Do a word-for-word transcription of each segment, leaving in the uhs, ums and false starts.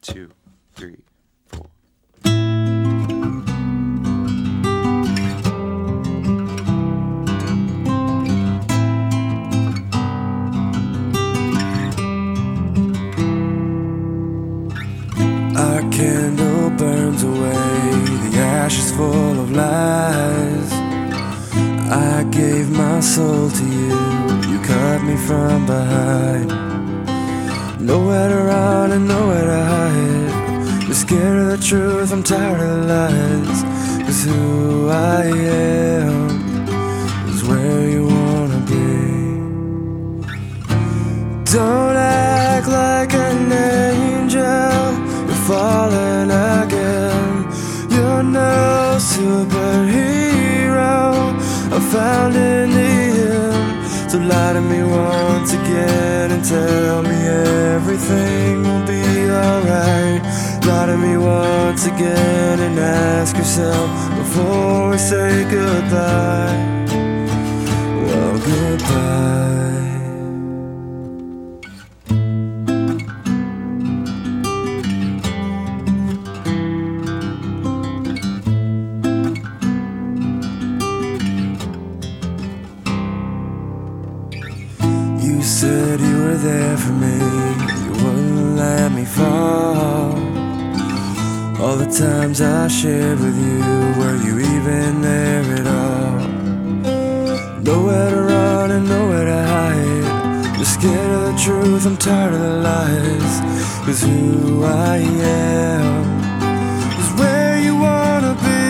two, three, four. Our candle burns away, the ashes full of lies. I gave my soul to you, you cut me from behind. Nowhere to run and nowhere to hide. You're scared of the truth, I'm tired of the lies. 'Cause who I am is where you wanna be. Don't act like an angel, you're falling again. You're no superhero, I found in the end. So lie to me once again and tell me everything will be alright. Lie to me once again and ask yourself before we say goodbye. Well, goodbye. You said you were there for me, you wouldn't let me fall. All the times I shared with you, were you even there at all? Nowhere to run and nowhere to hide. You're scared of the truth, I'm tired of the lies. 'Cause who I am is where you wanna be.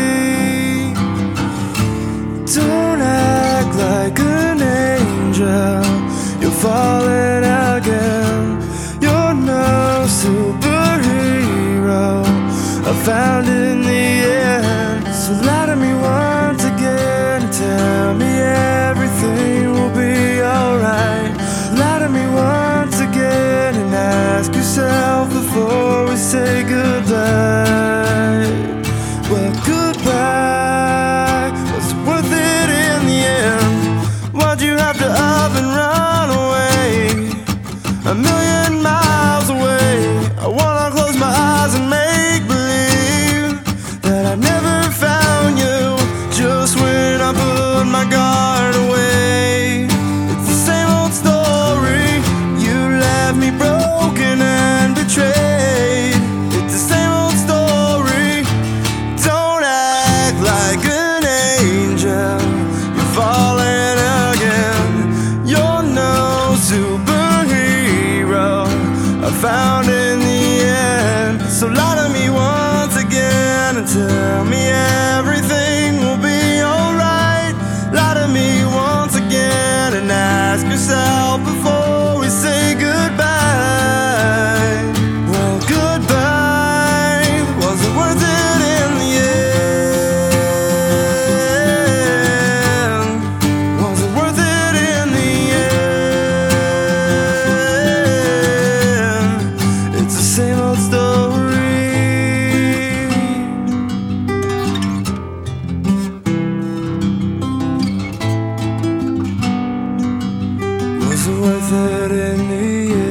Don't act like an angel, you're falling again. You're no superhero, I found in the end. So lie to me once again and tell me everything will be alright. Lie to me once again and ask yourself before we say goodbye. Well, goodbye, was it worth it in the end? Why'd you have to up and run away, a million miles away? I wanna close my eyes and make believe that I never found you, just when I put my guard away. It's the same old story, you left me broken and betrayed. It's the same old story, don't act like an angel, you're falling again. You're no superhero, I found in the end. So lie to me once again and tell me everything will be alright. Lie to me once again and ask yourself before we say goodbye. Well, goodbye, was it worth it in the end? Was it worth it in the end? It's the same old story. Was it worth it in the